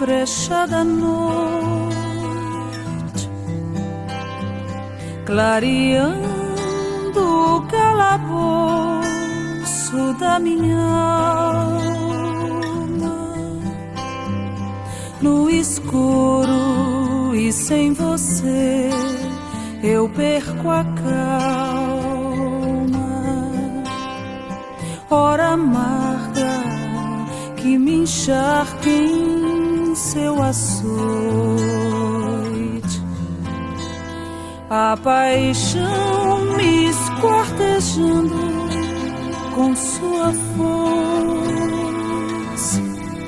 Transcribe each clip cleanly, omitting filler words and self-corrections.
brecha da noite, clareando o calabouço da minha alma. No escuro e sem você eu perco a calma. Hora amarga que me encharca em seu açoite, a paixão me esquartejando com sua força,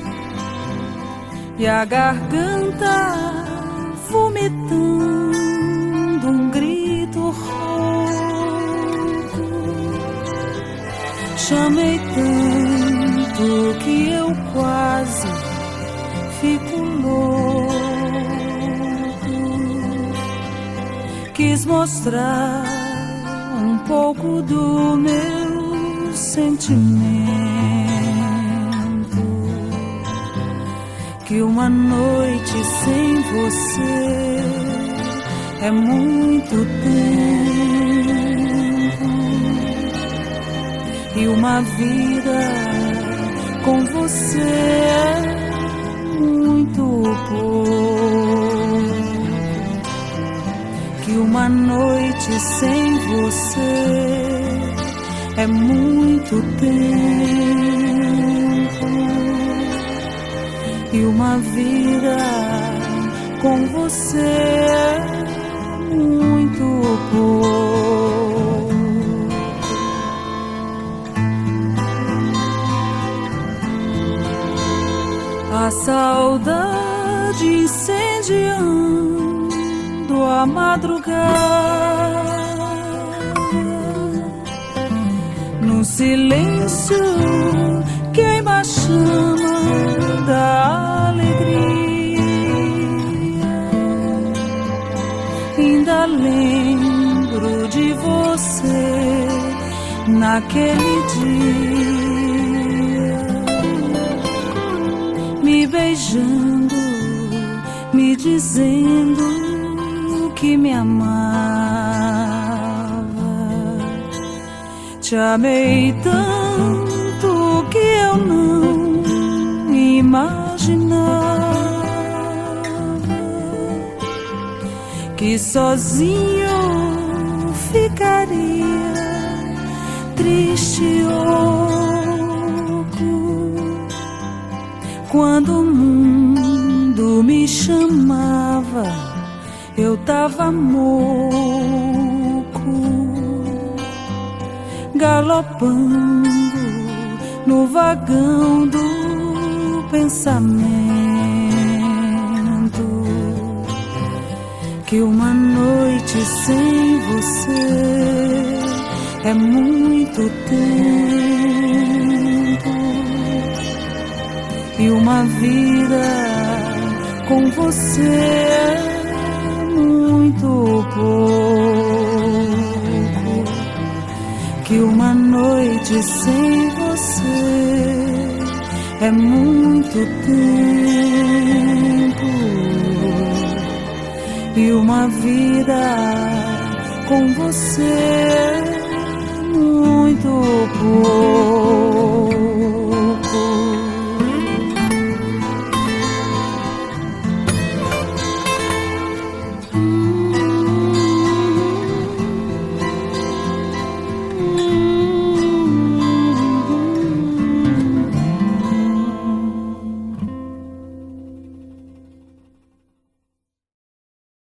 e a garganta vomitando um grito rouco. Chamei tanto que eu quase fico louco. Quis mostrar um pouco do meu sentimento, que uma noite sem você é muito tempo, e uma vida com você é muito pouco, que uma noite sem você é muito tempo, e uma vida com você é muito pouco. A saudade incendiando a madrugada, no silêncio queima a chama da alegria. Ainda lembro de você naquele dia, me beijando, me dizendo que me amava. Te amei tanto que eu não imaginava que sozinho ficaria triste e oco quando o mundo me chamava. Eu tava moco, galopando no vagão do pensamento, que uma noite sem você é muito tempo, e uma vida com você é muito pouco, que uma noite sem você é muito tempo, e uma vida com você é muito pouco.